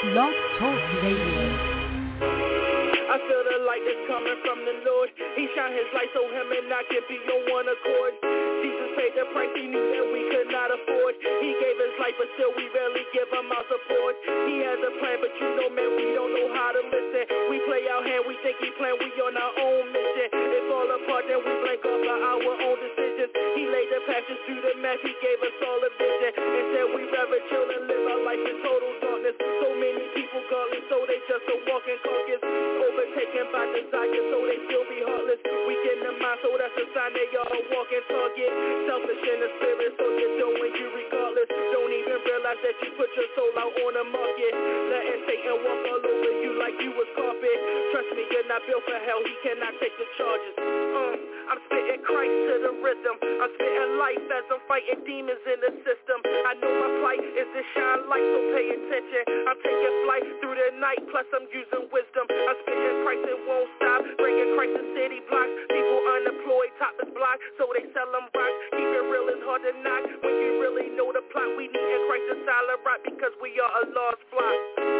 Blog Talk Radio. I feel the light that's coming from the Lord. He shine his light so him and I can be on one accord. Jesus paid the price he knew that we could not afford. He gave his life but still we rarely give him our support. He has a plan but you know man we don't know how to listen. We play our hand, we think he plan, we on our own mission. It fall apart then we blank off by our own decisions. He laid the passions through the mess, he gave us all a vision. Instead we rather chill and live our life in total darkness. So many people calling so they just a walking carcass. Overtaken by desire, so they still be heartless. Weak in the mind, so that's a sign they are a walking target. Selfish in the spirit, so you're doing you regardless. Don't even realize that you put your soul out on the market. Letting Satan walk all over you like you was carpet. Trust me, you're not built for hell, he cannot take the charges. I'm spitting Christ to the rhythm. I'm spitting life as I'm fighting demons in the system. I know my plight is to shine light, so pay attention. I'm taking flight through the night, plus I'm using wisdom. I'm spitting Christ, it won't stop. Bringing Christ to city blocks. People unemployed, top is blocked, so they sell them rocks. Keep it real, it's hard to knock. When you really know the plot, we need in Christ a solid rock because we are a lost flock.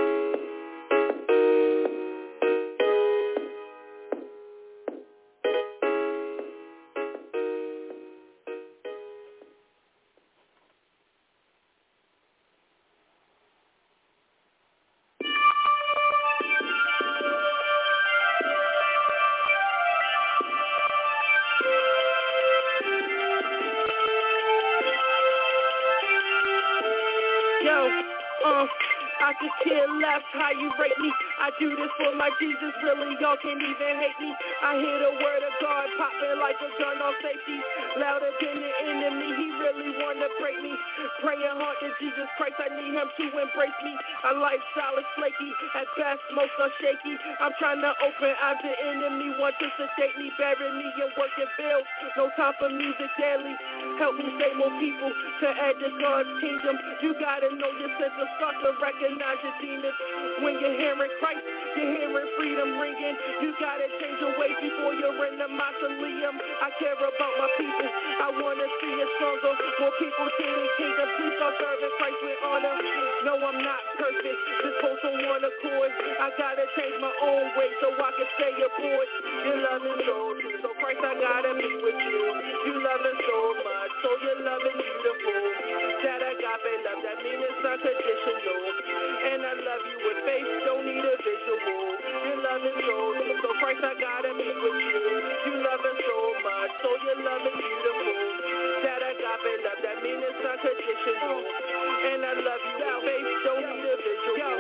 I could care less how you rate me. I do this for my Jesus, really, y'all can't even hate me. I hear the word of God popping like a gun on safety. Louder than the enemy, he really wanna break me. Praying hard to Jesus Christ, I need him to embrace me. A lifestyle is flaky, at best most are shaky. I'm trying to open eyes, the enemy want to sedate me. Bury me in working bills, no time for music daily. Help me save more people to add to God's kingdom. You gotta know your sense of start to recognize your demons. When you're hearing Christ, you're hearing freedom ringing. You gotta change your ways before you're in the mausoleum. I care about my people, I wanna see it stronger. More people to the kingdom, please start serving Christ with honor. No, I'm not perfect, just post on one accord. I gotta change my own way so I can stay aboard. Your love is so true, so Christ I gotta be with you. You love it so much, so your love is beautiful. That agape love, that means it's unconditional. And I love you with faith, don't need a visual. Your love is so true, so Christ I gotta be with you. You love it so much, so your love is beautiful. That agape love, that means it's unconditional. And I love you with faith, don't need a visual.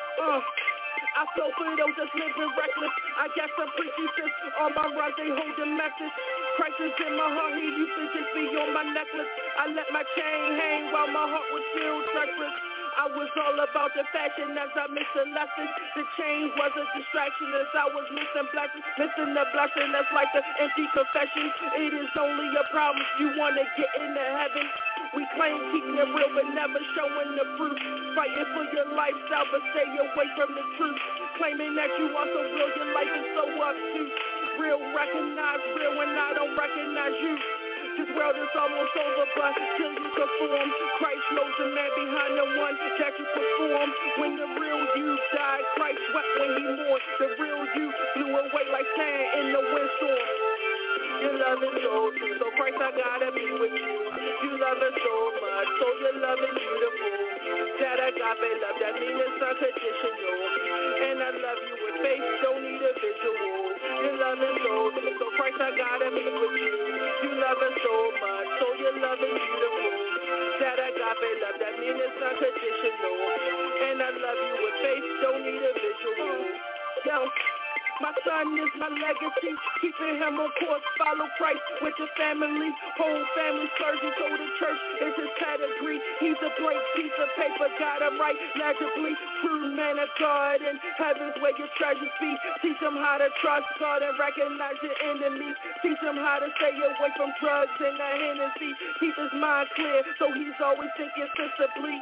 I flow for those that's living reckless. I got some preachy sis on my runs, they hold the message. Christ is in my heart, he used to just be on my necklace. I let my chain hang while my heart was still touchless. I was all about the fashion as I missed the lesson. The chain was a distraction as I was missing blessings. Missing the blessing that's like the empty confession. It is only a problem if you want to get into heaven. We claim keeping it real but never showing the proof. Fighting for your lifestyle but stay away from the truth. Claiming that you are so real, your life is so obtuse. Real recognize real when I don't recognize you. This world is almost over, but till you conform. Christ knows the man behind the one that you perform. When the real you died, Christ wept when he mourned. The real you blew away like sand in the windstorm. Your love is so true, so Christ I gotta be with you. You love it so much, so your love is beautiful. That agape love, that means it's unconditional. And I love you with faith, don't need a visual. Your love is so true, so Christ I gotta be with you. You love it so much, so your love is beautiful. That agape love, that means it's unconditional. And I love you with faith, don't need a visual. Yo. My son is my legacy, keeping him on course, follow Christ with your family, whole family clergy, go to church, is his pedigree. He's a blank piece of paper, got him right legibly, true man of God, and heaven's where your treasures be. Teach him how to trust God and recognize your enemies. Teach him how to stay away from drugs and the Hennessy. Keep his mind clear, so he's always thinking sensibly.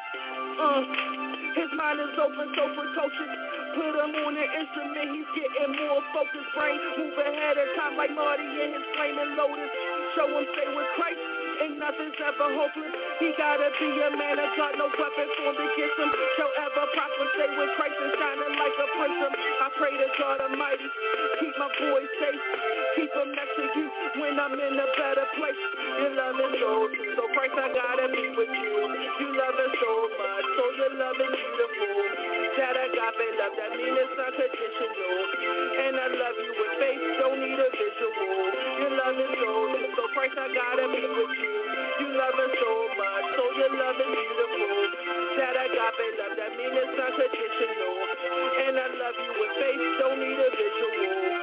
His mind is open, so precocious. Put him on an instrument, he's getting more focused. Brain move ahead of time like Marty in his flaming Lotus. Show him stay with Christ, ain't nothing's ever hopeless. He gotta be a man of God, no weapon formed against him shall ever prosper. stay with Christ and shining like a prism. I pray to God Almighty, keep my boys safe, keep them next to you when I'm in a better place. Your love is so Christ, I gotta be with you. You love us so much, so your love is beautiful. That agape love, that means it's unconditional. And I love you with faith, don't need a visual. Your love is so Christ, I gotta be with you. You love us so much, so your love is beautiful. That agape love, that means it's unconditional. And I love you with faith, don't need a visual.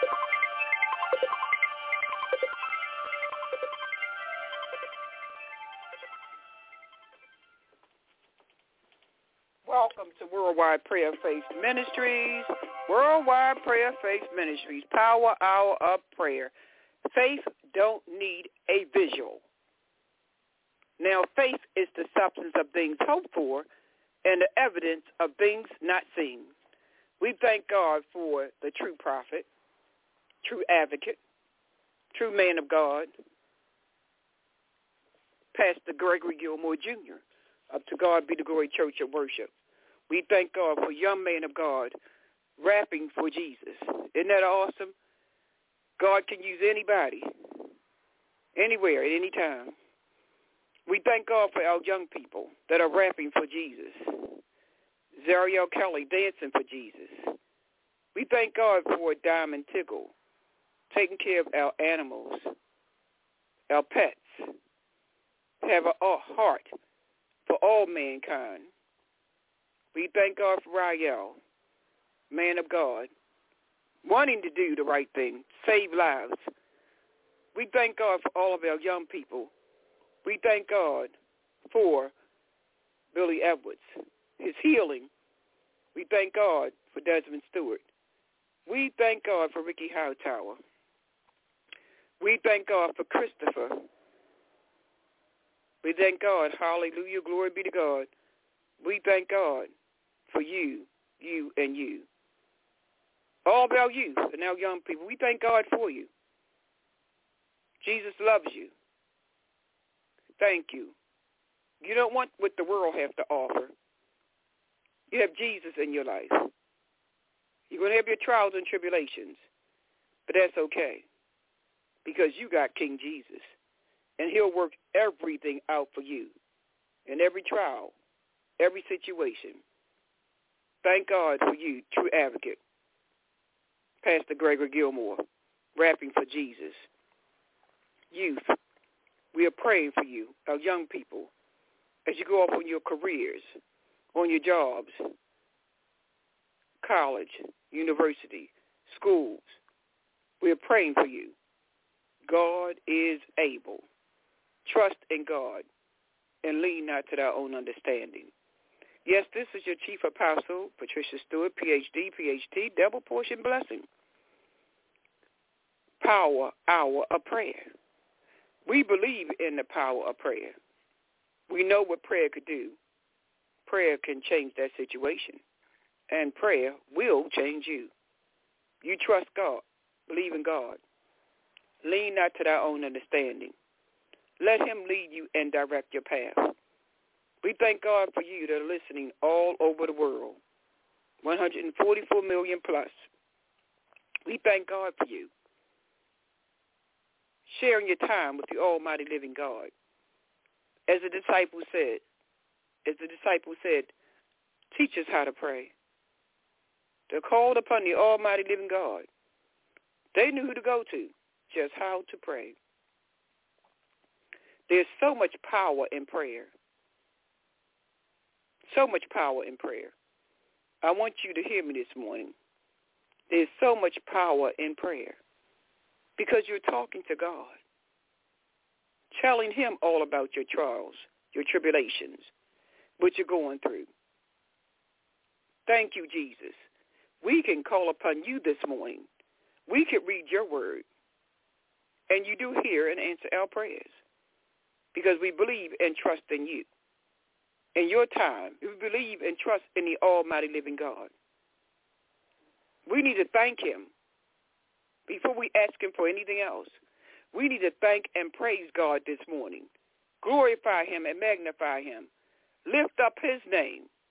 Welcome to Worldwide Prayer Faith Ministries. Worldwide Prayer Faith Ministries, Power Hour of Prayer. Faith don't need a visual. Now, faith is the substance of things hoped for and the evidence of things not seen. We thank God for the true prophet, true advocate, true man of God, Pastor Gregory Gilmore Jr. of To God Be the Glory Church of Worship. We thank God for young man of God rapping for Jesus. Isn't that awesome? God can use anybody, anywhere, at any time. We thank God for our young people that are rapping for Jesus. Zariel Kelly dancing for Jesus. We thank God for Diamond Tiggle taking care of our animals, our pets, have a heart for all mankind. We thank God for Rael, man of God, wanting to do the right thing, save lives. We thank God for all of our young people. We thank God for Billy Edwards, his healing. We thank God for Desmond Stewart. We thank God for Ricky Hightower. We thank God for Christopher. We thank God. Hallelujah. Glory be to God. We thank God for you, and you. All about you and our young people. We thank God for you. Jesus loves you. Thank you. You don't want what the world has to offer. You have Jesus in your life. You're going to have your trials and tribulations, but that's okay because you got King Jesus, and he'll work everything out for you in every trial, every situation. Thank God for you, true advocate, Pastor Gregory Gilmore, rapping for Jesus. Youth, we are praying for you, our young people, as you go off on your careers, on your jobs, college, university, schools. We are praying for you. God is able. Trust in God and lean not to thy own understanding. Yes, this is your Chief Apostle, Patricia Stewart, PhD, double portion blessing. Power Hour of Prayer. We believe in the power of prayer. We know what prayer could do. Prayer can change that situation, and prayer will change you. You trust God. Believe in God. Lean not to thy own understanding. Let him lead you and direct your path. We thank God for you that are listening all over the world, 144 million plus. We thank God for you, sharing your time with the almighty living God. As the disciple said, teach us how to pray. They're called upon the almighty living God. They knew who to go to, just how to pray. There's so much power in prayer. So much power in prayer. I want you to hear me this morning. There's so much power in prayer because you're talking to God, telling him all about your trials, your tribulations, what you're going through. Thank you, Jesus. We can call upon you this morning. We can read your word, and you do hear and answer our prayers because we believe and trust in you. In your time, we believe and trust in the almighty living God. We need to thank him before we ask him for anything else. We need to thank and praise God this morning. Glorify him and magnify him. Lift up his name.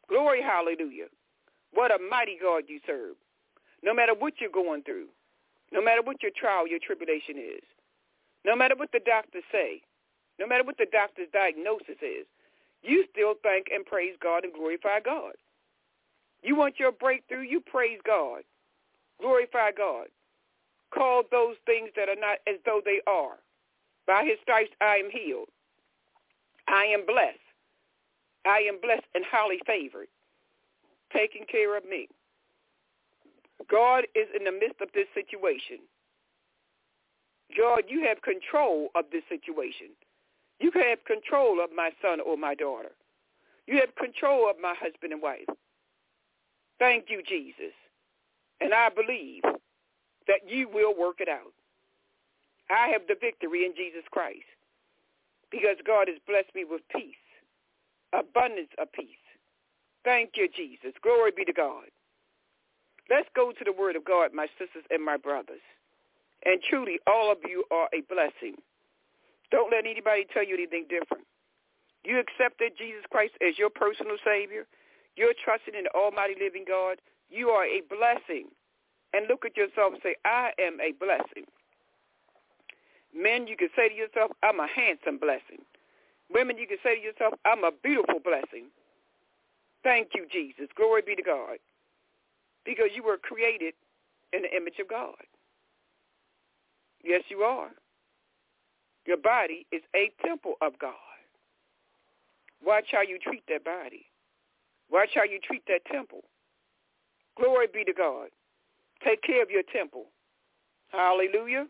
Glory, hallelujah. What a mighty God you serve. No matter what you're going through, no matter what your trial, your tribulation is, no matter what the doctors say, no matter what the doctor's diagnosis is, you still thank and praise God and glorify God. You want your breakthrough, you praise God. Glorify God. Call those things that are not as though they are. By his stripes I am healed. I am blessed. I am blessed and highly favored, taking care of me. God is in the midst of this situation. God, you have control of this situation. You have control of my son or my daughter. You have control of my husband and wife. Thank you, Jesus. And I believe that you will work it out. I have the victory in Jesus Christ because God has blessed me with peace, abundance of peace. Thank you, Jesus. Glory be to God. Let's go to the word of God, my sisters and my brothers. And truly, all of you are a blessing. Don't let anybody tell you anything different. You accepted Jesus Christ as your personal Savior. You're trusting in the almighty living God. You are a blessing. And look at yourself and say, I am a blessing. Men, you can say to yourself, I'm a handsome blessing. Women, you can say to yourself, I'm a beautiful blessing. Thank you, Jesus. Glory be to God. Because you were created in the image of God. Yes, you are. Your body is a temple of God. Watch how you treat that body. Watch how you treat that temple. Glory be to God. Take care of your temple. Hallelujah.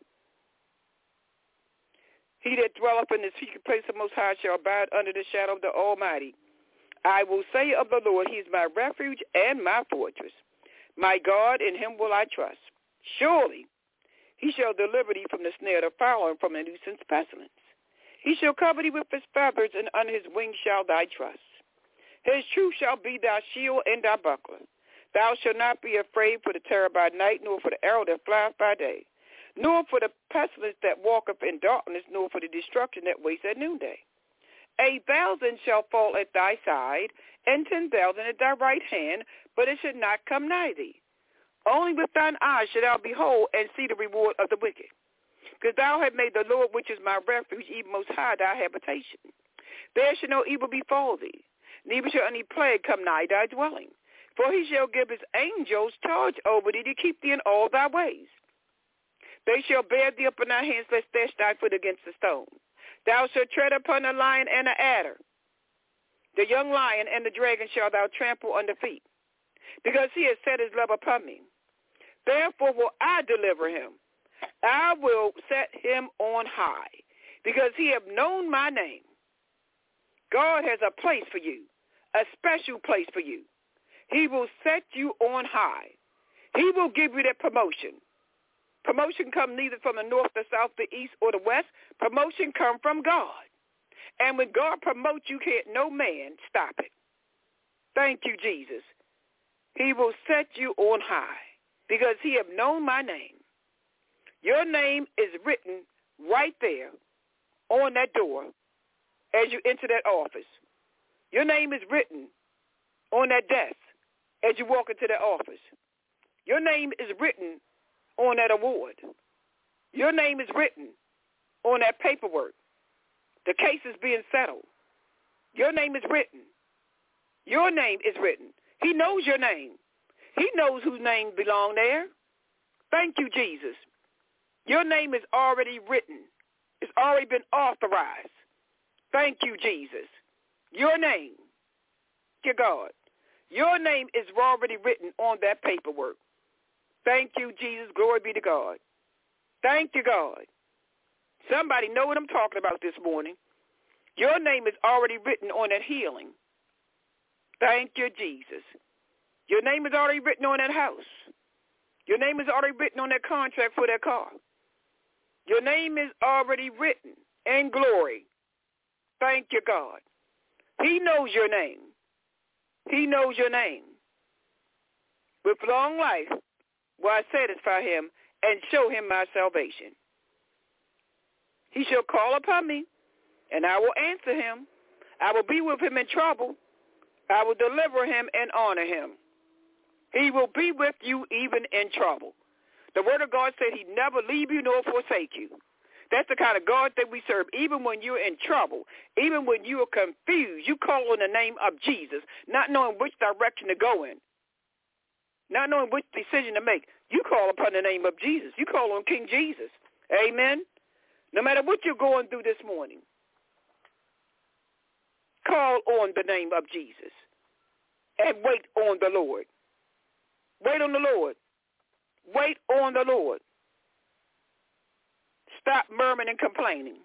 He that dwelleth in the secret place of the Most High shall abide under the shadow of the Almighty. I will say of the Lord, he is my refuge and my fortress. My God, in him will I trust. Surely he shall deliver thee from the snare of the fowler and from the nuisance pestilence. He shall cover thee with his feathers, and under his wings shall thy trust. His truth shall be thy shield and thy buckler. Thou shalt not be afraid for the terror by night, nor for the arrow that flieth by day, nor for the pestilence that walketh in darkness, nor for the destruction that wastes at noonday. 1,000 shall fall at thy side, and 10,000 at thy right hand, but it should not come nigh thee. Only with thine eyes shalt thou behold and see the reward of the wicked. Because thou hast made the Lord, which is my refuge, even Most High, thy habitation. There shall no evil befall thee, neither shall any plague come nigh thy dwelling. For he shall give his angels charge over thee to keep thee in all thy ways. They shall bear thee up in thy hands, lest dash thy foot against a stone. Thou shalt tread upon the lion and the adder. The young lion and the dragon shall thou trample under feet, because he has set his love upon me. Therefore will I deliver him. I will set him on high, because he hath known my name. God has a place for you, a special place for you. He will set you on high. He will give you that promotion. Promotion comes neither from the north, the south, the east, or the west. Promotion comes from God. And when God promotes you, can't no man stop it. Thank you, Jesus. He will set you on high because he have known my name. Your name is written right there on that door as you enter that office. Your name is written on that desk as you walk into that office. Your name is written on that award. Your name is written on that paperwork. The case is being settled. Your name is written. Your name is written. He knows your name. He knows whose name belong there. Thank you, Jesus. Your name is already written. It's already been authorized. Thank you, Jesus. Your name, dear God, your name is already written on that paperwork. Thank you, Jesus. Glory be to God. Thank you, God. Somebody know what I'm talking about this morning. Your name is already written on that healing. Thank you, Jesus. Your name is already written on that house. Your name is already written on that contract for that car. Your name is already written in glory. Thank you, God. He knows your name. He knows your name. With long life will I satisfy him and show him my salvation. He shall call upon me, and I will answer him. I will be with him in trouble. I will deliver him and honor him. He will be with you even in trouble. The word of God said he'd never leave you nor forsake you. That's the kind of God that we serve. Even when you're in trouble, even when you are confused, you call on the name of Jesus, not knowing which direction to go in, not knowing which decision to make. You call upon the name of Jesus. You call on King Jesus. Amen. No matter what you're going through this morning, call on the name of Jesus and wait on the Lord. Wait on the Lord. Wait on the Lord. Stop murmuring and complaining.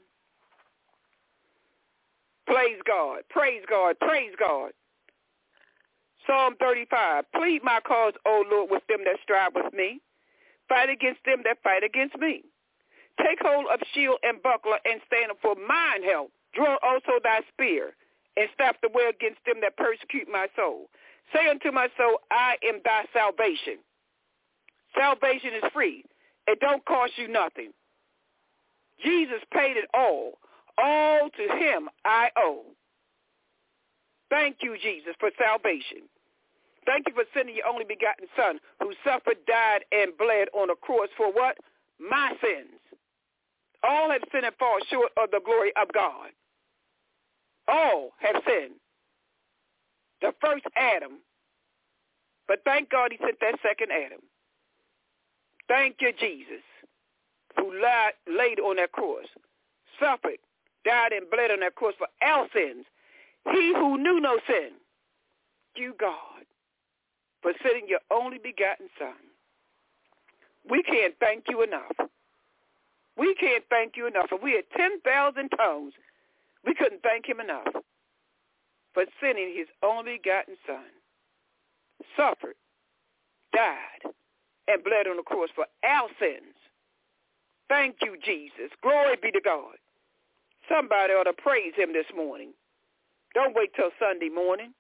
Praise God. Praise God. Praise God. Psalm 35. Plead my cause, O Lord, with them that strive with me. Fight against them that fight against me. Take hold of shield and buckler and stand up for mine help. Draw also thy spear and stop the way against them that persecute my soul. Say unto my soul, I am thy salvation. Salvation is free. It don't cost you nothing. Jesus paid it all. All to him I owe. Thank you, Jesus, for salvation. Thank you for sending your only begotten Son who suffered, died, and bled on a cross for what? My sins. All have sinned and fall short of the glory of God. All have sinned. The first Adam. But thank God he sent that second Adam. Thank you, Jesus, who laid on that cross, suffered, died, and bled on that cross for our sins. He who knew no sin. You, God, for sending your only begotten Son. We can't thank you enough. We can't thank you enough. If we had 10,000 tongues, we couldn't thank him enough for sending his only begotten Son, suffered, died, and bled on the cross for our sins. Thank you, Jesus. Glory be to God. Somebody ought to praise him this morning. Don't wait till Sunday morning.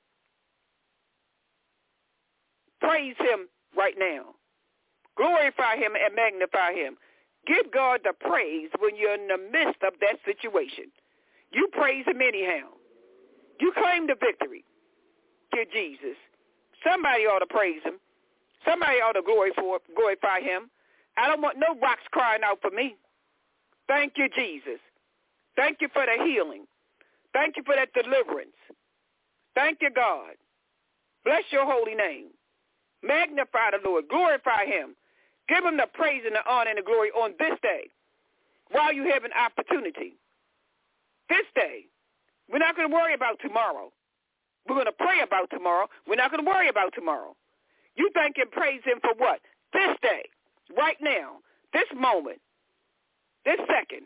Praise him right now. Glorify him and magnify him. Give God the praise when you're in the midst of that situation. You praise him anyhow. You claim the victory. Dear Jesus. Somebody ought to praise him. Somebody ought to glorify him. I don't want no rocks crying out for me. Thank you, Jesus. Thank you for the healing. Thank you for that deliverance. Thank you, God. Bless your holy name. Magnify the Lord. Glorify him. Give him the praise and the honor and the glory on this day while you have an opportunity. This day. We're not going to worry about tomorrow. We're going to pray about tomorrow. We're not going to worry about tomorrow. You thank and praise him for what? This day, right now, this moment, this second,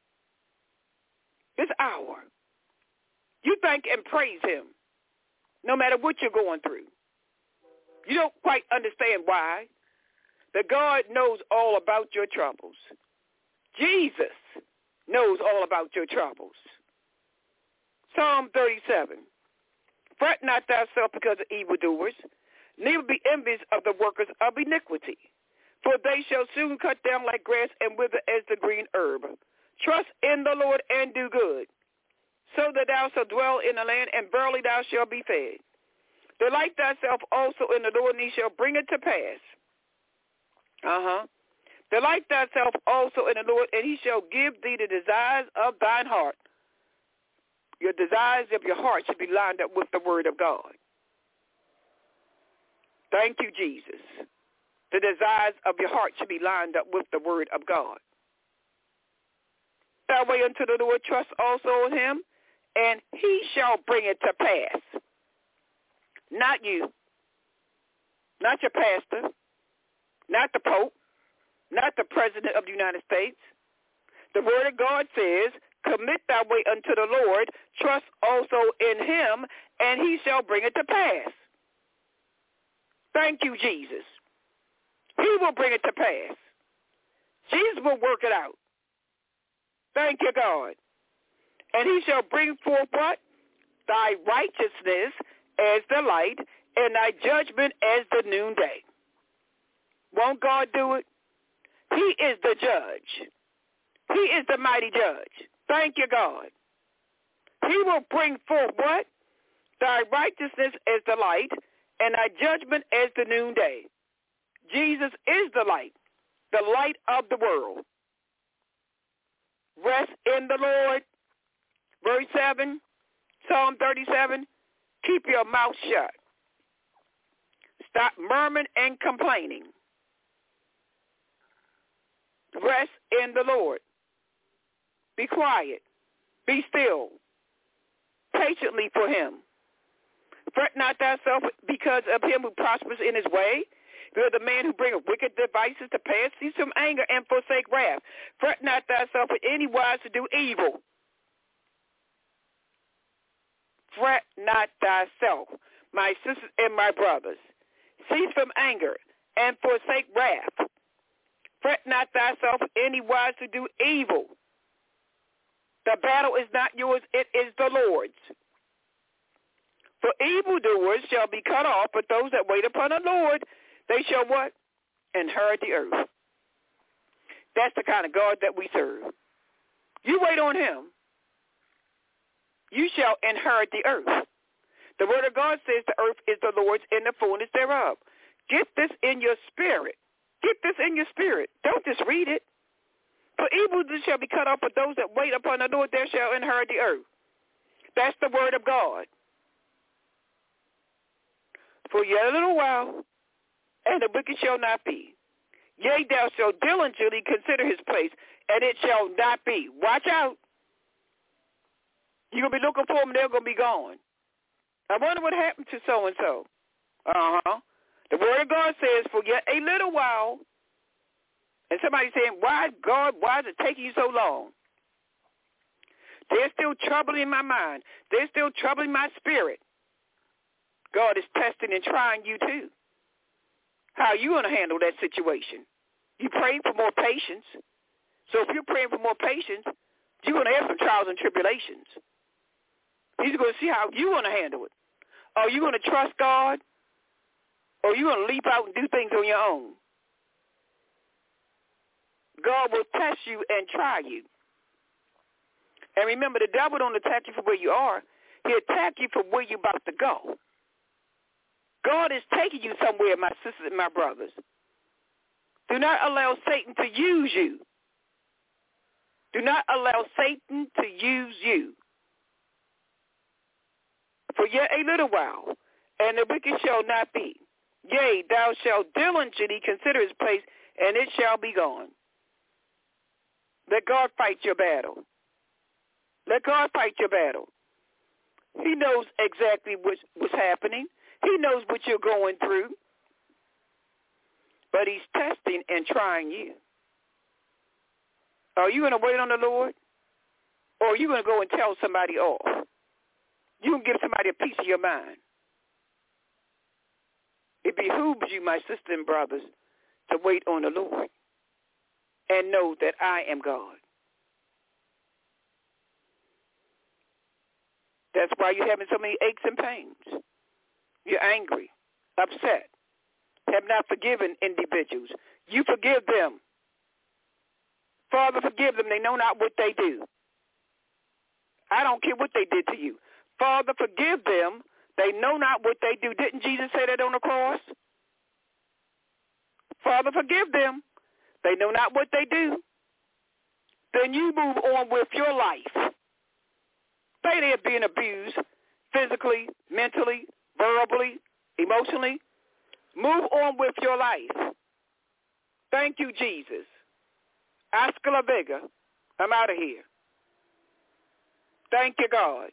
this hour. You thank and praise him no matter what you're going through. You don't quite understand why. That God knows all about your troubles. Jesus knows all about your troubles. Psalm 37. Fret not thyself because of evildoers, neither be envious of the workers of iniquity. For they shall soon cut down like grass and wither as the green herb. Trust in the Lord and do good, so that thou shalt dwell in the land, and verily thou shalt be fed. Delight thyself also in the Lord, and he shall bring it to pass. Delight thyself also in the Lord, and he shall give thee the desires of thine heart. Your desires of your heart should be lined up with the word of God. Thank you, Jesus. The desires of your heart should be lined up with the word of God. Thy way unto the Lord, trust also in him, and he shall bring it to pass. Not you, not your pastor, not the Pope, not the President of the United States. The word of God says, commit thy way unto the Lord, trust also in him, and he shall bring it to pass. Thank you, Jesus. He will bring it to pass. Jesus will work it out. Thank you, God. And he shall bring forth what? Thy righteousness as the light, and thy judgment as the noonday. Won't God do it? He is the judge. He is the mighty judge. Thank you, God. He will bring forth what? Thy righteousness is the light, and thy judgment is the noonday. Jesus is the light of the world. Rest in the Lord. Verse 7, Psalm 37, keep your mouth shut. Stop murmuring and complaining. Rest in the Lord. Be quiet. Be still. Patiently for him. Fret not thyself because of him who prospers in his way, because the man who bringeth wicked devices to pass. Cease from anger and forsake wrath. Fret not thyself in any wise to do evil. Fret not thyself, my sisters and my brothers. Cease from anger and forsake wrath. Fret not thyself in any wise to do evil. The battle is not yours, it is the Lord's. For evildoers shall be cut off, but those that wait upon the Lord, they shall what? Inherit the earth. That's the kind of God that we serve. You wait on him, you shall inherit the earth. The word of God says the earth is the Lord's and the fullness thereof. Get this in your spirit. Get this in your spirit. Don't just read it. For evildoers shall be cut off, but those that wait upon the Lord, they shall inherit the earth. That's the word of God. For yet a little while, and the wicked shall not be. Yea, thou shalt diligently consider his place, and it shall not be. Watch out. You're going to be looking for them, they're going to be gone. I wonder what happened to so-and-so. The word of God says, for yet a little while, and somebody's saying, why, God, why is it taking you so long? There's still trouble in my mind. There's still trouble in my spirit. God is testing and trying you too. How are you going to handle that situation? You praying for more patience. So if you're praying for more patience, you're going to have some trials and tribulations. He's going to see how you're going to handle it. Are you going to trust God? Or are you going to leap out and do things on your own? God will test you and try you. And remember, the devil don't attack you for where you are. He'll attack you for where you're about to go. God is taking you somewhere, my sisters and my brothers. Do not allow Satan to use you. Do not allow Satan to use you. For yet a little while, and the wicked shall not be. Yea, thou shalt diligently consider his place, and it shall be gone. Let God fight your battle. Let God fight your battle. He knows exactly what's happening. He knows what you're going through. But he's testing and trying you. Are you going to wait on the Lord? Or are you going to go and tell somebody off? You can give somebody a piece of your mind. It behooves you, my sisters and brothers, to wait on the Lord and know that I am God. That's why you're having so many aches and pains. You're angry, upset, have not forgiven individuals. You forgive them. Father, forgive them. They know not what they do. I don't care what they did to you. Father, forgive them. They know not what they do. Didn't Jesus say that on the cross? Father, forgive them. They know not what they do. Then you move on with your life. They're being abused physically, mentally, verbally, emotionally. Move on with your life. Thank you, Jesus. Hasta la Vega. I'm out of here. Thank you, God.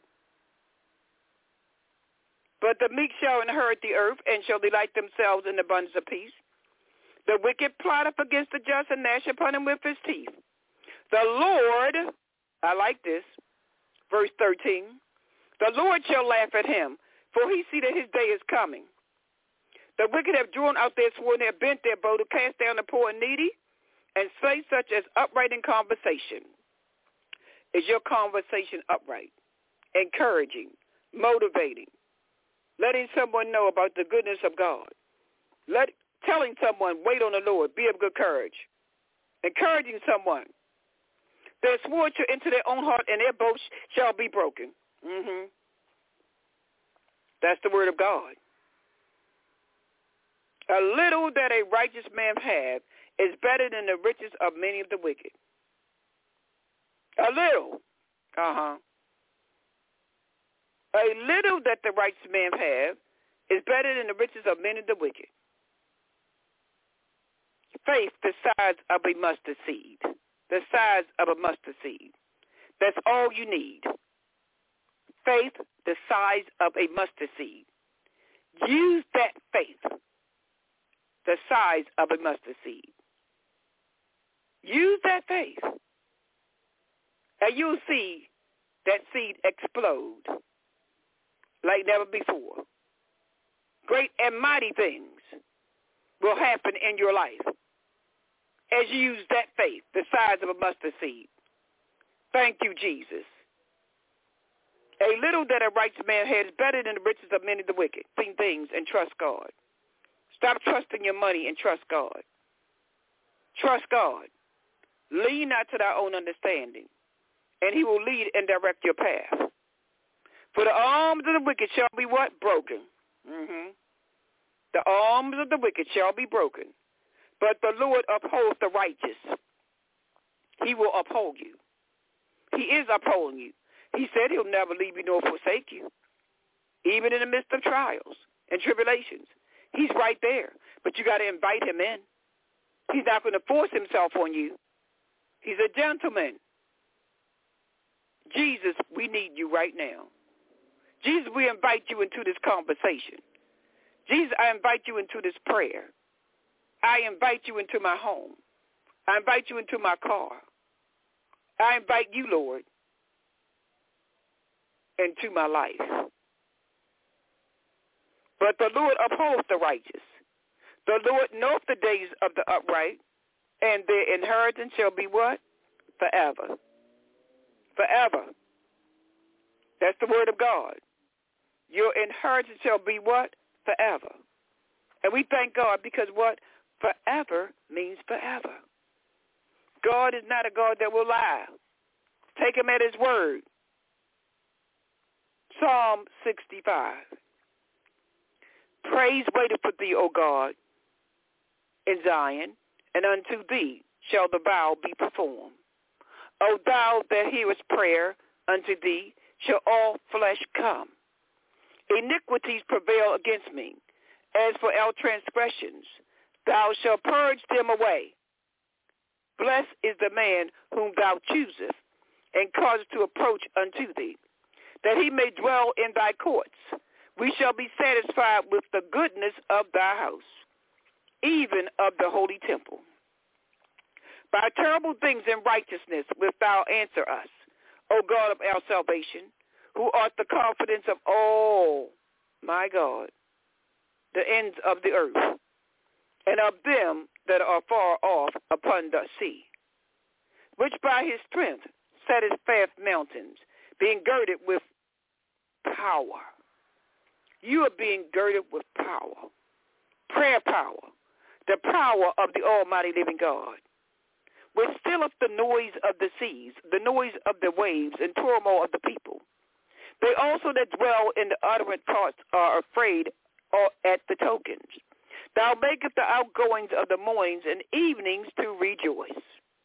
But the meek shall inherit the earth and shall delight themselves in abundance of peace. The wicked plotteth against the just and gnash upon him with his teeth. The Lord, I like this, verse 13, the Lord shall laugh at him, for he see that his day is coming. The wicked have drawn out their sword and have bent their bow to cast down the poor and needy and slay such as upright in conversation. Is your conversation upright, encouraging, motivating, letting someone know about the goodness of God, telling someone, wait on the Lord, be of good courage, encouraging someone? Their sword shall enter their own heart, and their bow shall be broken. That's the word of God. A little that a righteous man have is better than the riches of many of the wicked. A little. A little that the righteous man have is better than the riches of many of the wicked. Faith the size of a mustard seed. The size of a mustard seed. That's all you need. Faith the size of a mustard seed. Use that faith the size of a mustard seed. Use that faith. And you'll see that seed explode like never before. Great and mighty things will happen in your life as you use that faith, the size of a mustard seed. Thank you, Jesus. A little that a righteous man has is better than the riches of many of the wicked. Think things and trust God. Stop trusting your money and trust God. Trust God. Lean not to thy own understanding, and he will lead and direct your path. For the arms of the wicked shall be what? Broken. The arms of the wicked shall be broken. But the Lord upholds the righteous. He will uphold you. He is upholding you. He said he'll never leave you nor forsake you. Even in the midst of trials and tribulations. He's right there. But you got to invite him in. He's not going to force himself on you. He's a gentleman. Jesus, we need you right now. Jesus, we invite you into this conversation. Jesus, I invite you into this prayer. I invite you into my home. I invite you into my car. I invite you, Lord, into my life. But the Lord upholds the righteous. The Lord knoweth the days of the upright, and their inheritance shall be what? Forever. Forever. That's the word of God. Your inheritance shall be what? Forever. And we thank God because what? Forever means forever. God is not a God that will lie. Take him at his word. Psalm 65. Praise waiteth for thee, O God, in Zion, and unto thee shall the vow be performed. O thou that hearest prayer, unto thee shall all flesh come. Iniquities prevail against me. As for our transgressions, thou shalt purge them away. Blessed is the man whom thou choosest, and causest to approach unto thee, that he may dwell in thy courts. We shall be satisfied with the goodness of thy house, even of the holy temple. By terrible things in righteousness wilt thou answer us, O God of our salvation, who art the confidence of all, my God, the ends of the earth, and of them that are far off upon the sea, which by his strength setteth fast mountains, being girded with power. You are being girded with power, prayer power, the power of the almighty living God, which stilleth the noise of the seas, the noise of the waves, and turmoil of the people. They also that dwell in the utterant parts are afraid at the tokens. Thou makest the outgoings of the mornings and evenings to rejoice.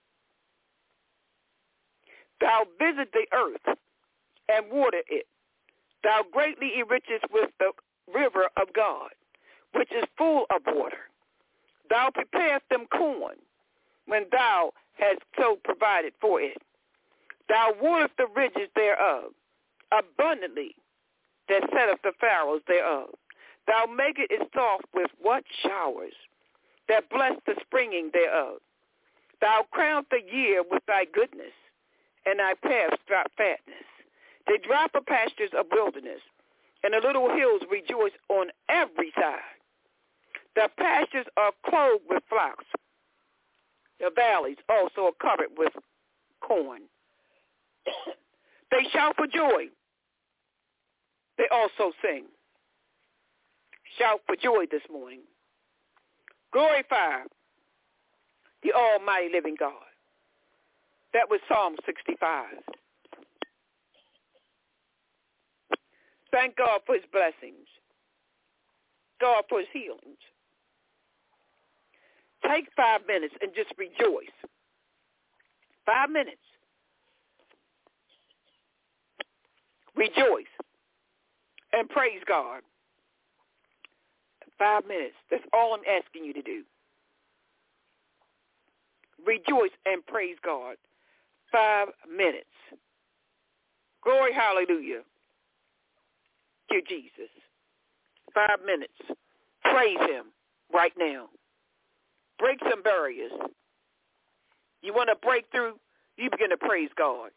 Thou visit the earth and water it. Thou greatly enrichest with the river of God, which is full of water. Thou preparest them corn, when thou hast so provided for it. Thou waterest the ridges thereof, abundantly, that setteth the furrows thereof. Thou makest it soft with what? Showers, that bless the springing thereof. Thou crownest the year with thy goodness, and thy paths drop fatness. The dropper pastures of wilderness, and the little hills rejoice on every side. The pastures are clothed with flocks. The valleys also are covered with corn. They shout for joy. They also sing. Shout for joy this morning. Glorify the almighty living God. That was Psalm 65. Thank God for his blessings. God for his healings. Take 5 minutes and just rejoice. 5 minutes. Rejoice and praise God. 5 minutes. That's all I'm asking you to do. Rejoice and praise God. 5 minutes. Glory, hallelujah. To Jesus. 5 minutes. Praise him right now. Break some barriers. You want to break through? You begin to praise God.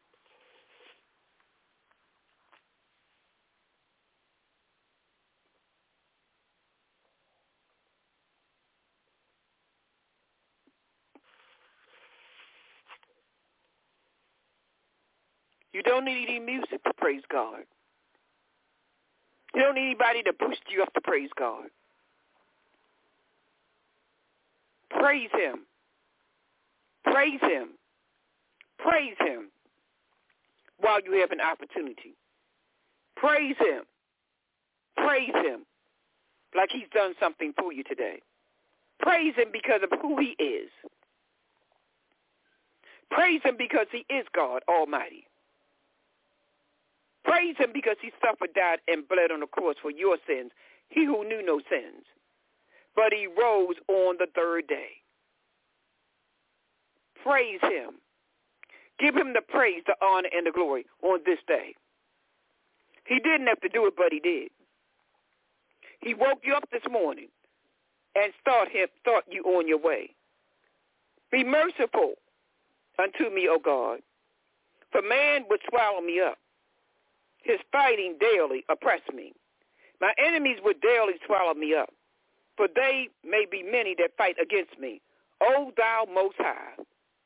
You don't need any music to praise God. You don't need anybody to boost you up to praise God. Praise him. Praise him. Praise him while you have an opportunity. Praise him. Praise him like he's done something for you today. Praise him because of who he is. Praise him because he is God Almighty. Praise him because he suffered, died, and bled on the cross for your sins, he who knew no sins. But he rose on the third day. Praise him. Give him the praise, the honor, and the glory on this day. He didn't have to do it, but he did. He woke you up this morning and start you on your way. Be merciful unto me, O God, for man would swallow me up. His fighting daily oppressed me. My enemies would daily swallow me up, for they may be many that fight against me. O thou most high.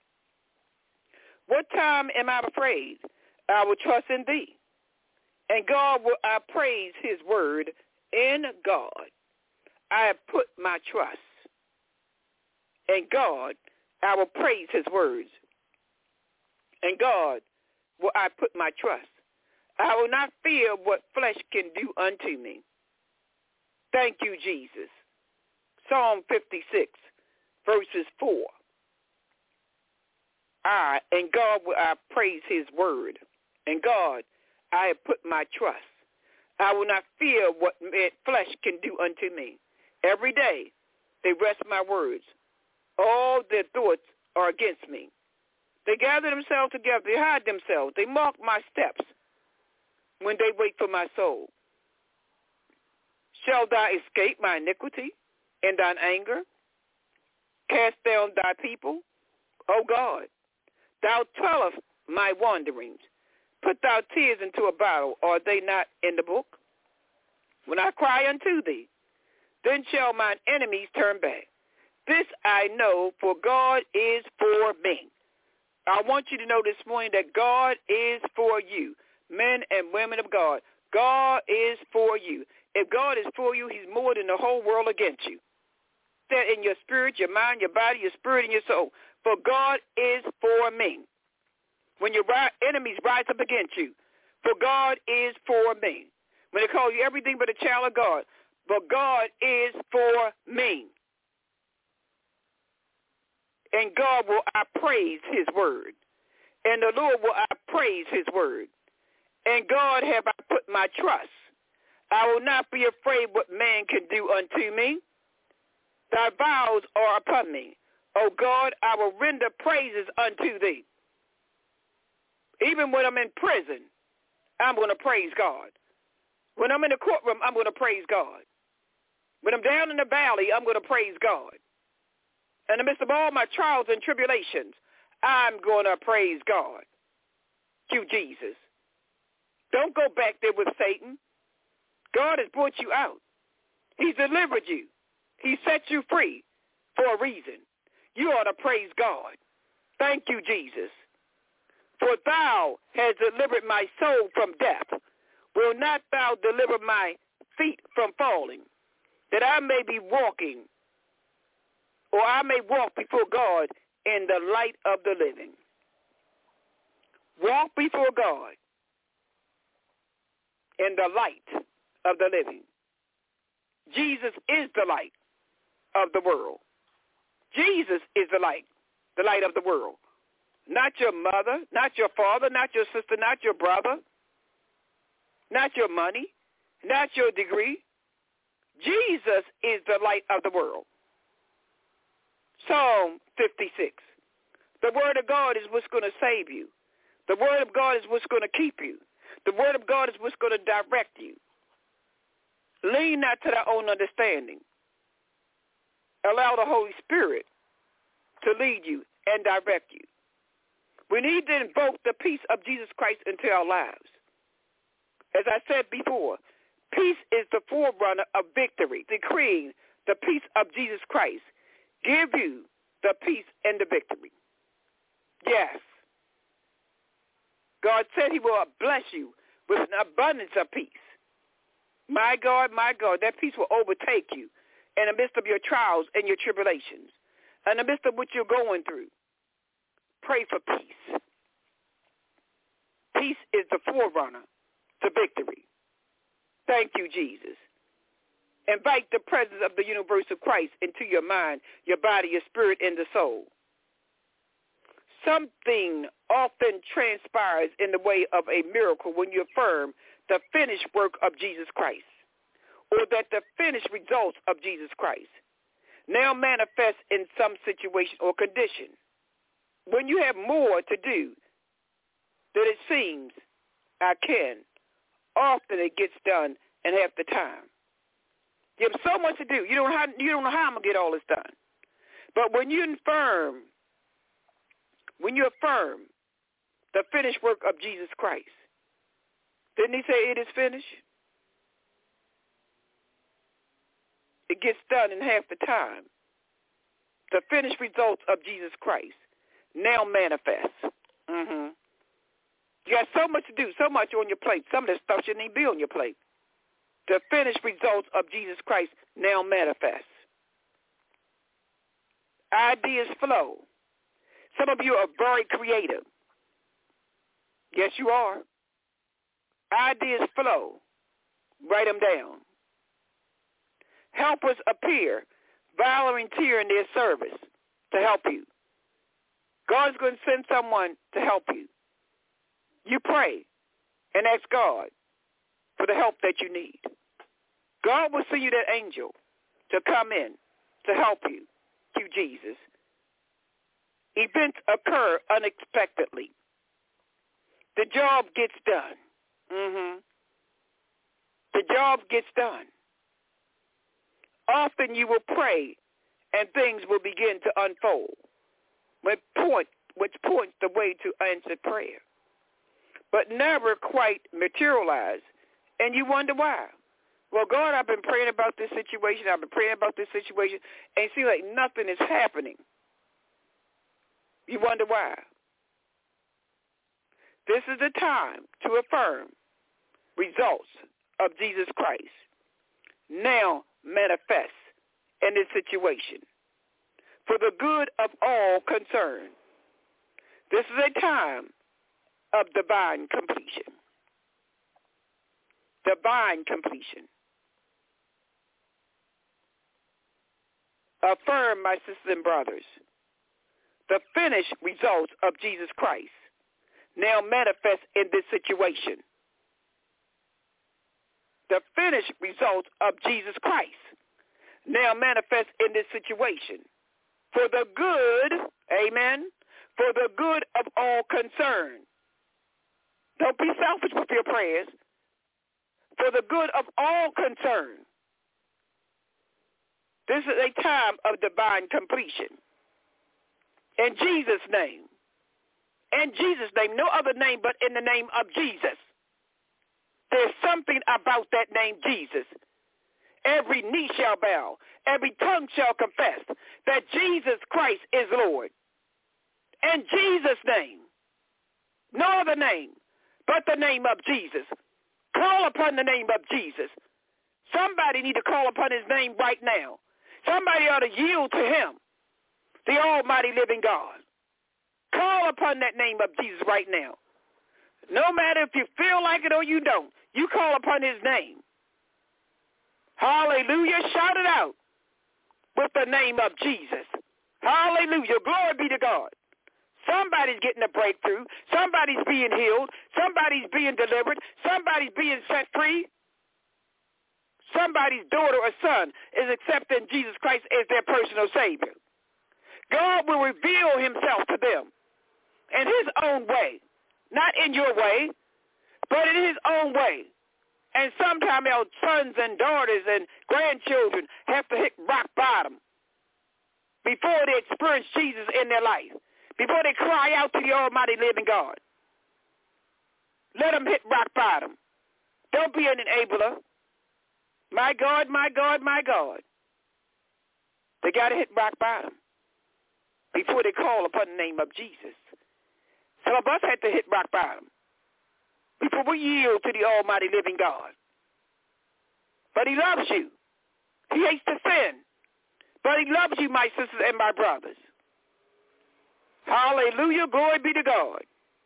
What time am I afraid? I will trust in thee. And God will I praise his word. In God I have put my trust. And God I will praise his words. And God will I put my trust. I will not fear what flesh can do unto me. Thank you, Jesus. Psalm 56, verses 4. And God will I praise his word. And God, I have put my trust. I will not fear what flesh can do unto me. Every day they wrest my words. All their thoughts are against me. They gather themselves together. They hide themselves. They mark my steps when they wait for my soul. Shall thou escape my iniquity and thine anger? Cast down thy people, O God. Thou tellest my wanderings. Put thou tears into a bottle. Are they not in the book? When I cry unto thee, then shall mine enemies turn back. This I know, for God is for me. I want you to know this morning that God is for you, men and women of God. God is for you. If God is for you, he's more than the whole world against you. That in your spirit, your mind, your body, your spirit, and your soul. For God is for me. When your enemies rise up against you, for God is for me. When they call you everything but a child of God, but God is for me. And God will I praise his word. And the Lord will I praise his word. And God have I put my trust. I will not be afraid what man can do unto me. Thy vows are upon me. O God, I will render praises unto thee. Even when I'm in prison, I'm going to praise God. When I'm in the courtroom, I'm going to praise God. When I'm down in the valley, I'm going to praise God. In the midst of all my trials and tribulations, I'm going to praise God. You, Jesus. Don't go back there with Satan. God has brought you out. He's delivered you. He set you free for a reason. You ought to praise God. Thank you, Jesus. For thou hast delivered my soul from death. Will not thou deliver my feet from falling, that I may be walking, or I may walk before God in the light of the living. Walk before God in the light of the living. Jesus is the light of the world. Jesus is the light of the world. Not your mother, not your father, not your sister, not your brother, not your money, not your degree. Jesus is the light of the world. Psalm 56. The word of God is what's going to save you. The word of God is what's going to keep you. The word of God is what's going to direct you. Lean not to thy own understanding. Allow the Holy Spirit to lead you and direct you. We need to invoke the peace of Jesus Christ into our lives. As I said before, peace is the forerunner of victory. Decreeing the peace of Jesus Christ give you the peace and the victory. Yes. God said he will bless you with an abundance of peace. My God, that peace will overtake you in the midst of your trials and your tribulations, in the midst of what you're going through. Pray for peace. Peace is the forerunner to victory. Thank you, Jesus. Invite the presence of the universal Christ into your mind, your body, your spirit, and the soul. Something often transpires in the way of a miracle when you affirm the finished work of Jesus Christ, or that the finished results of Jesus Christ now manifest in some situation or condition. When you have more to do than it seems often it gets done in half the time. You have so much to do. You don't know how I'm going to get all this done. But when you affirm the finished work of Jesus Christ, didn't he say it is finished? It gets done in half the time. The finished results of Jesus Christ now manifest. You got so much to do, so much on your plate. Some of this stuff shouldn't even be on your plate. The finished results of Jesus Christ now manifest. Ideas flow. Some of you are very creative. Yes, you are. Ideas flow. Write them down. Helpers appear, volunteer in their service to help you. God's going to send someone to help you. You pray and ask God for the help that you need. God will send you that angel to come in to help you through Jesus. Events occur unexpectedly. The job gets done. The job gets done. Often you will pray and things will begin to unfold, which points the way to answered prayer, but never quite materialize. And you wonder why. Well, God, I've been praying about this situation. And it seems like nothing is happening. You wonder why. This is the time to affirm results of Jesus Christ now manifest in this situation for the good of all concerned. This is a time of divine completion. Divine completion. Affirm, my sisters and brothers, the finished results of Jesus Christ now manifest in this situation. The finished results of Jesus Christ now manifest in this situation for the good, amen, for the good of all concerned. Don't be selfish with your prayers. For the good of all concerned. This is a time of divine completion. In Jesus' name. In Jesus' name. No other name but in the name of Jesus. There's something about that name, Jesus. Every knee shall bow. Every tongue shall confess that Jesus Christ is Lord. In Jesus' name. No other name but the name of Jesus. Call upon the name of Jesus. Somebody need to call upon his name right now. Somebody ought to yield to him, the almighty living God. Call upon that name of Jesus right now. No matter if you feel like it or you don't, You call upon his name. Hallelujah. Shout it out with the name of Jesus. Hallelujah. Glory be to God. Somebody's getting a breakthrough. Somebody's being healed. Somebody's being delivered. Somebody's being set free. Somebody's daughter or son is accepting Jesus Christ as their personal Savior. God will reveal himself to them in his own way. Not in your way, but in his own way. And sometimes our sons and daughters and grandchildren have to hit rock bottom before they experience Jesus in their life, before they cry out to the almighty living God. Let them hit rock bottom. Don't be an enabler. My God, my God, my God. They got to hit rock bottom before they call upon the name of Jesus. Some of us had to hit rock bottom before we yield to the almighty living God. But he loves you. He hates to sin. But he loves you, my sisters and my brothers. Hallelujah. Glory be to God.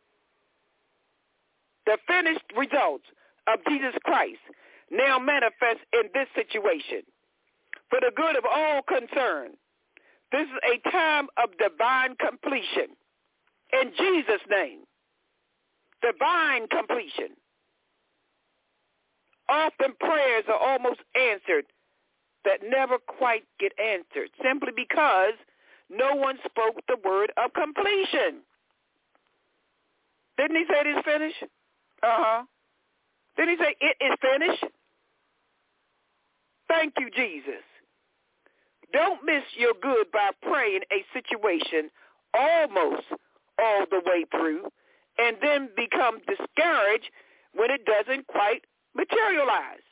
The finished results of Jesus Christ now manifest in this situation for the good of all concerned. This is a time of divine completion. In Jesus' name, divine completion. Often prayers are almost answered that never quite get answered, simply because no one spoke the word of completion. Didn't he say it is finished? Didn't he say it is finished? Thank you, Jesus. Don't miss your good by praying a situation almost all the way through and then become discouraged when it doesn't quite materialize.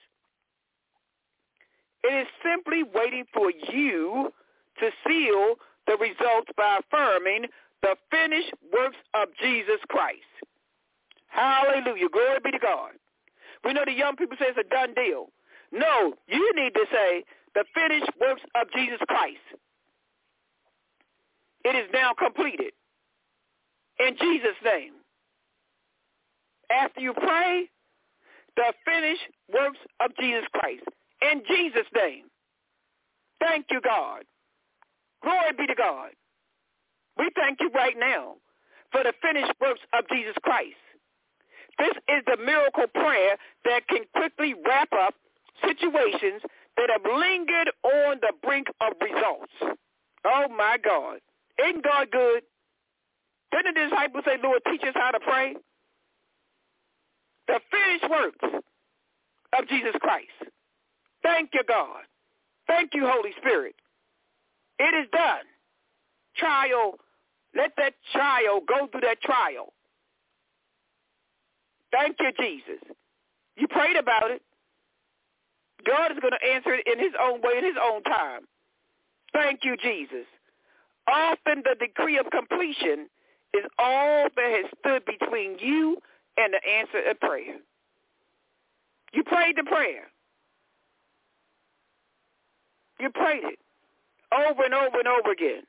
It is simply waiting for you to seal the results by affirming the finished works of Jesus Christ. Hallelujah. Glory be to God. We know the young people say it's a done deal. No, you need to say the finished works of Jesus Christ. It is now completed. In Jesus' name. After you pray, the finished works of Jesus Christ. In Jesus' name. Thank you, God. Glory be to God. We thank you right now for the finished works of Jesus Christ. This is the miracle prayer that can quickly wrap up situations that have lingered on the brink of results. Oh, my God. Isn't God good? Didn't the disciples say, Lord, teach us how to pray? The finished works of Jesus Christ. Thank you, God. Thank you, Holy Spirit. It is done. Trial, let that trial go through that trial. Thank you, Jesus. You prayed about it. God is going to answer it in his own way, in his own time. Thank you, Jesus. Often the decree of completion is all that has stood between you and the answer of prayer. You prayed the prayer. You prayed it over and over and over again.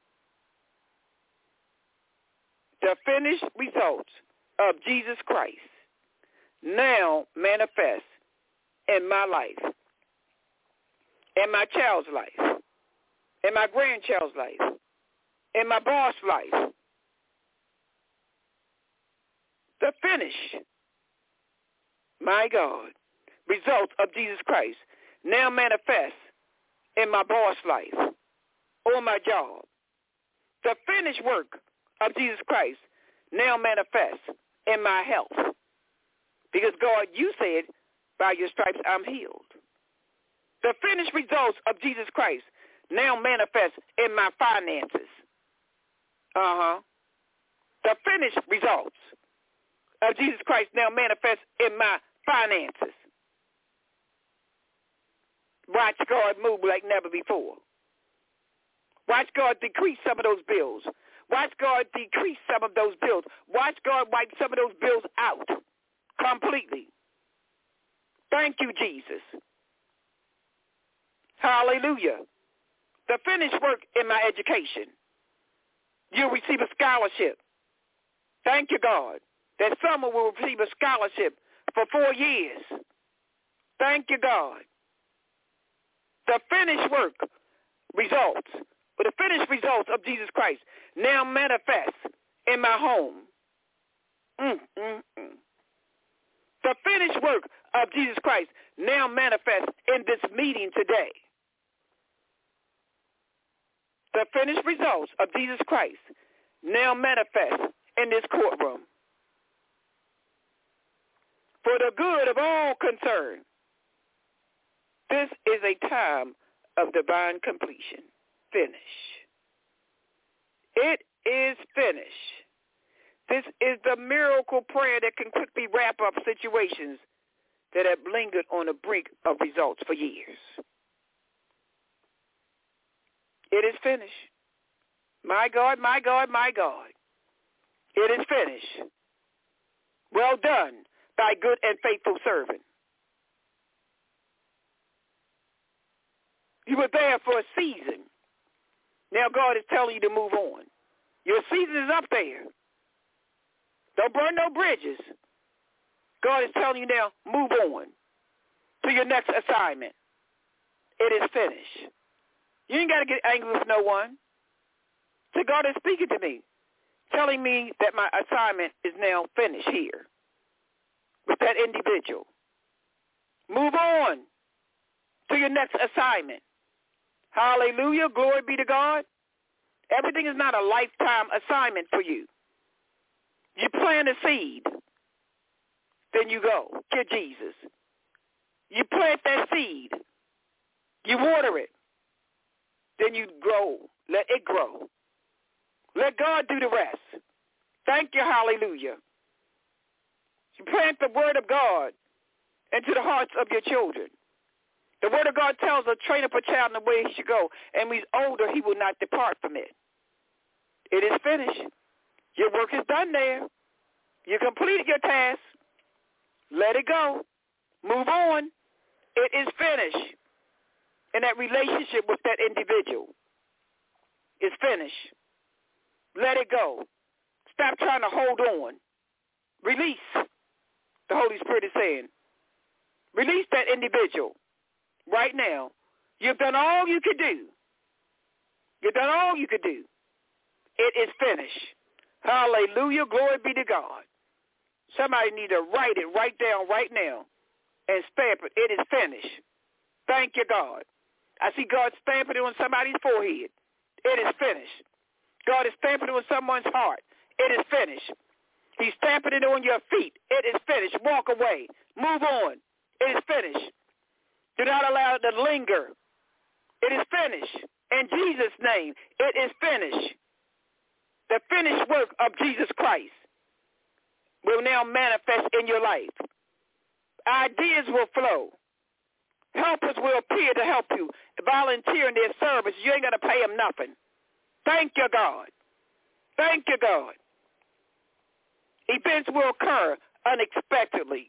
The finished results of Jesus Christ now manifest in my life, in my child's life, in my grandchild's life, in my boss' life. The finish, my God, results of Jesus Christ now manifest in my boss' life, on my job. The finished work of Jesus Christ now manifests in my health. Because, God, you said, by your stripes I'm healed. The finished results of Jesus Christ now manifest in my finances. The finished results of Jesus Christ now manifest in my finances. Watch God move like never before. Watch God decrease some of those bills. Watch God decrease some of those bills. Watch God wipe some of those bills out completely. Thank you, Jesus. Hallelujah. The finished work in my education. You'll receive a scholarship. Thank you, God, that someone will receive a scholarship for 4 years. Thank you, God. The finished work results, or the finished results of Jesus Christ now manifest in my home. The finished work of Jesus Christ now manifests in this meeting today. The finished results of Jesus Christ now manifest in this courtroom. For the good of all concerned, this is a time of divine completion. Finish. It is finished. This is the miracle prayer that can quickly wrap up situations that have lingered on the brink of results for years. It is finished. My God, my God, my God. It is finished. Well done, thy good and faithful servant. You were there for a season. Now God is telling you to move on. Your season is up there. Don't burn no bridges. God is telling you now, move on to your next assignment. It is finished. You ain't got to get angry with no one. So God is speaking to me, telling me that my assignment is now finished here with that individual. Move on to your next assignment. Hallelujah. Glory be to God. Everything is not a lifetime assignment for you. You plant a seed, then you go. Get Jesus. You plant that seed. You water it. Then you grow. Let it grow. Let God do the rest. Thank you, hallelujah. You plant the word of God into the hearts of your children. The word of God tells us, train up a child in the way he should go, and when he's older, he will not depart from it. It is finished. Your work is done there. You completed your task. Let it go. Move on. It is finished. And that relationship with that individual is finished. Let it go. Stop trying to hold on. Release. The Holy Spirit is saying, release that individual right now. You've done all you could do. You've done all you could do. It is finished. Hallelujah. Glory be to God. Somebody need to write it right down right now and stamp it. It is finished. Thank you, God. I see God stamping it on somebody's forehead. It is finished. God is stamping it on someone's heart. It is finished. He's stamping it on your feet. It is finished. Walk away. Move on. It is finished. Do not allow it to linger. It is finished. In Jesus' name, it is finished. The finished work of Jesus Christ will now manifest in your life. Ideas will flow. Helpers will appear to help you. Volunteer in their service. You ain't got to pay them nothing. Thank you, God. Thank you, God. Events will occur unexpectedly.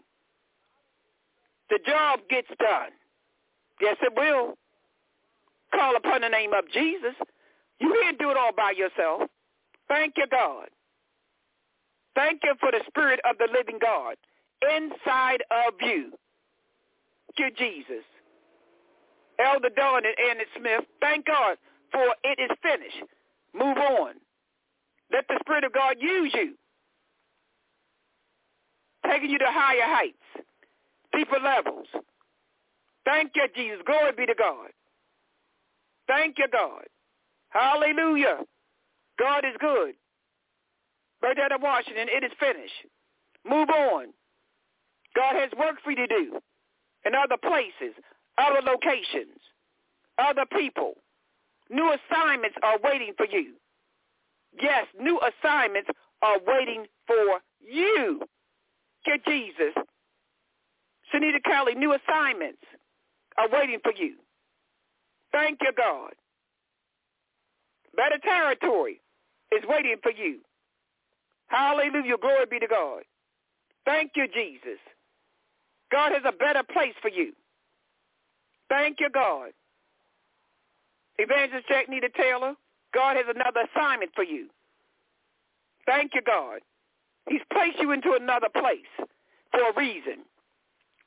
The job gets done. Yes, it will. Call upon the name of Jesus. You can't do it all by yourself. Thank you, God. Thank you for the Spirit of the living God inside of you. Thank you, Jesus. Elder Dawn and Anna Smith, thank God for it is finished. Move on. Let the Spirit of God use you, taking you to higher heights, deeper levels. Thank you, Jesus. Glory be to God. Thank you, God. Hallelujah. God is good. Right out of Washington, it is finished. Move on. God has work for you to do in other places, other locations, other people. New assignments are waiting for you. Yes, new assignments are waiting for you. Get Jesus. Shanita Kelly, new assignments are waiting for you. Thank you, God. Better territory is waiting for you. Hallelujah. Glory be to God. Thank you, Jesus. God has a better place for you. Thank you, God. Evangelist Jack Nita Taylor, God has another assignment for you. Thank you, God. He's placed you into another place for a reason.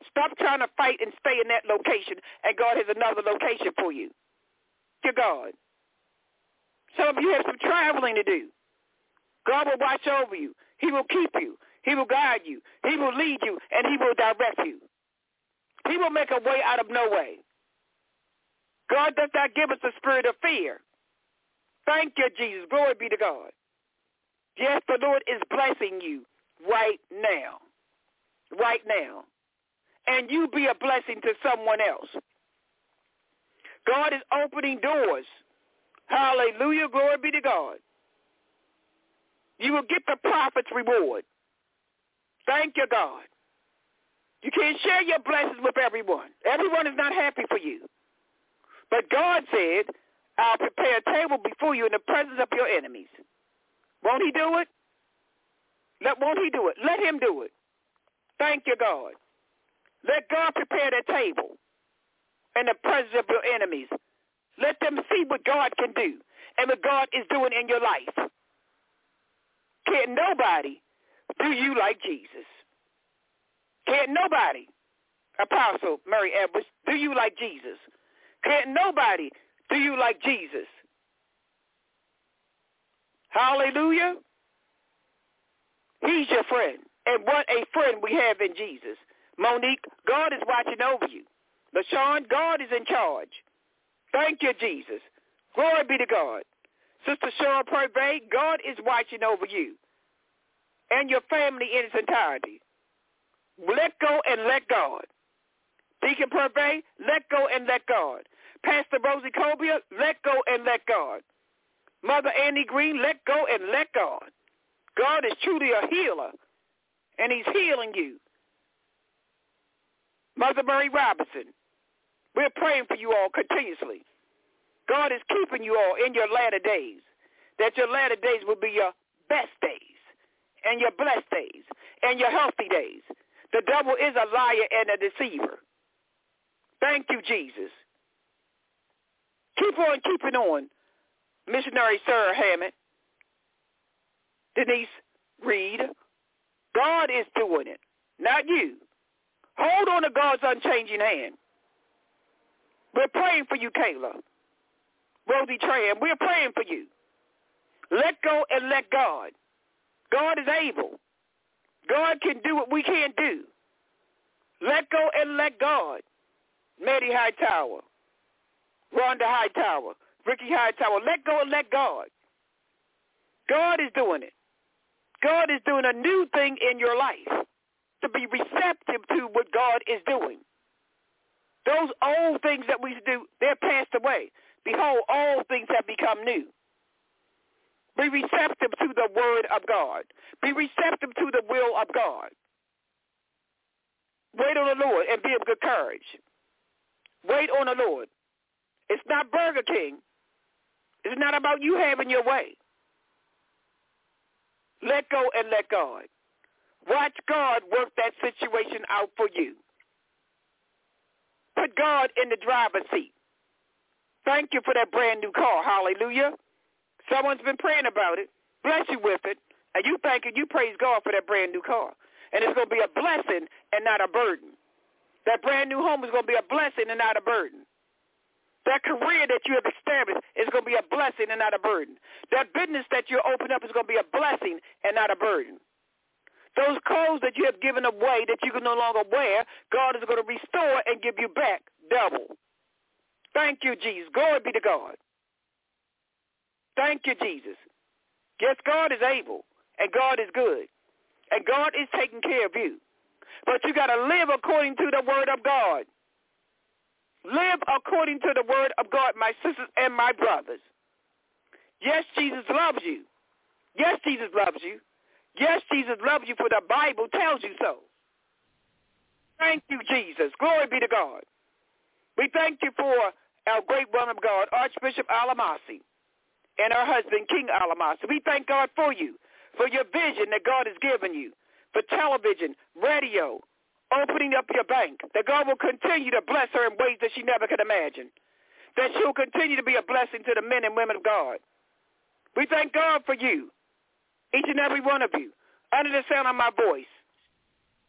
Stop trying to fight and stay in that location, and God has another location for you. To God. Some of you have some traveling to do. God will watch over you. He will keep you. He will guide you. He will lead you, and he will direct you. He will make a way out of no way. God does not give us the spirit of fear. Thank you, Jesus. Glory be to God. Yes, the Lord is blessing you right now. Right now. And you be a blessing to someone else. God is opening doors. Hallelujah. Glory be to God. You will get the prophet's reward. Thank you, God. You can't share your blessings with everyone. Everyone is not happy for you. But God said, I'll prepare a table before you in the presence of your enemies. Won't he do it? Won't he do it? Let him do it. Thank you, God. Let God prepare that table in the presence of your enemies. Let them see what God can do and what God is doing in your life. Can't nobody do you like Jesus. Can't nobody, Apostle Mary Edwards, do you like Jesus. Can't nobody do you like Jesus. Hallelujah. He's your friend. And what a friend we have in Jesus. Monique, God is watching over you. LaShawn, God is in charge. Thank you, Jesus. Glory be to God. Sister Cheryl Purvey, God is watching over you and your family in its entirety. Let go and let God. Deacon Purvey, let go and let God. Pastor Rosie Cobia, let go and let God. Mother Annie Green, let go and let God. God is truly a healer, and he's healing you. Mother Mary Robinson, we're praying for you all continuously. God is keeping you all in your latter days, that your latter days will be your best days, and your blessed days, and your healthy days. The devil is a liar and a deceiver. Thank you, Jesus. Keep on keeping on, Missionary Sarah Hammond, Denise Reed. God is doing it, not you. Hold on to God's unchanging hand. We're praying for you, Kayla. Rosie Tran, we're praying for you. Let go and let God. God is able. God can do what we can't do. Let go and let God. Maddie Hightower, Rhonda Hightower, Ricky Hightower, let go and let God. God is doing it. God is doing a new thing in your life. To be receptive to what God is doing. Those old things that we used to do, they're passed away. Behold, all things have become new. Be receptive to the word of God. Be receptive to the will of God. Wait on the Lord and be of good courage. Wait on the Lord. It's not Burger King. It's not about you having your way. Let go and let God. Watch God work that situation out for you. Put God in the driver's seat. Thank you for that brand new car. Hallelujah. Someone's been praying about it. Bless you with it. And you thank and you praise God for that brand new car. And it's going to be a blessing and not a burden. That brand new home is going to be a blessing and not a burden. That career that you have established is going to be a blessing and not a burden. That business that you open up is going to be a blessing and not a burden. Those clothes that you have given away that you can no longer wear, God is going to restore and give you back double. Thank you, Jesus. Glory be to God. Thank you, Jesus. Yes, God is able, and God is good, and God is taking care of you. But you got to live according to the word of God. Live according to the word of God, my sisters and my brothers. Yes, Jesus loves you. Yes, Jesus loves you. Yes, Jesus loves you, for the Bible tells you so. Thank you, Jesus. Glory be to God. We thank you for our great woman of God, Archbishop Alamasi, and her husband, King Alamasi. We thank God for you, for your vision that God has given you, for television, radio, opening up your bank, that God will continue to bless her in ways that she never could imagine, that she'll continue to be a blessing to the men and women of God. We thank God for you, each and every one of you, under the sound of my voice.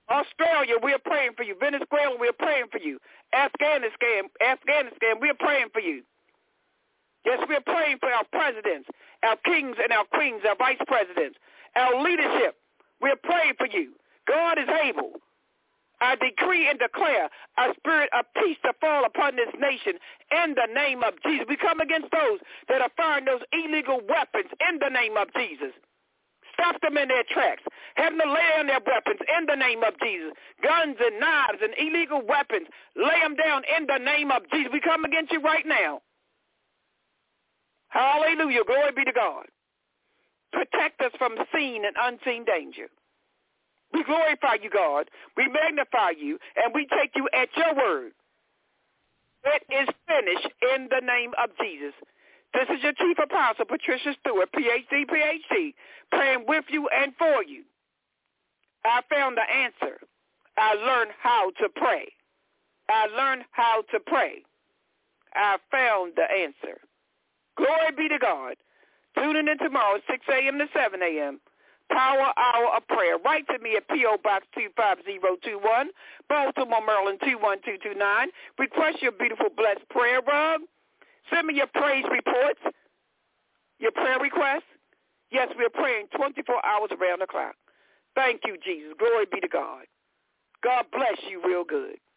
Australia, we're praying for you. Venezuela, we're praying for you. Afghanistan, we're praying for you. Yes, we're praying for our presidents, our kings and our queens, our vice presidents, our leadership. We're praying for you. God is able. I decree and declare a spirit of peace to fall upon this nation in the name of Jesus. We come against those that are firing those illegal weapons in the name of Jesus. Stop them in their tracks. Have them lay down their weapons in the name of Jesus. Guns and knives and illegal weapons, lay them down in the name of Jesus. We come against you right now. Hallelujah. Glory be to God. Protect us from seen and unseen danger. We glorify you, God. We magnify you, and we take you at your word. It is finished in the name of Jesus. This is your chief apostle, Patricia Stewart, PhD, praying with you and for you. I found the answer. I learned how to pray. I learned how to pray. I found the answer. Glory be to God. Tune in tomorrow, 6 a.m. to 7 a.m. Power Hour of Prayer. Write to me at P.O. Box 25021, Baltimore, Maryland 21229. Request your beautiful blessed prayer rug. Send me your praise reports, your prayer requests. Yes, we're praying 24 hours around the clock. Thank you, Jesus. Glory be to God. God bless you real good.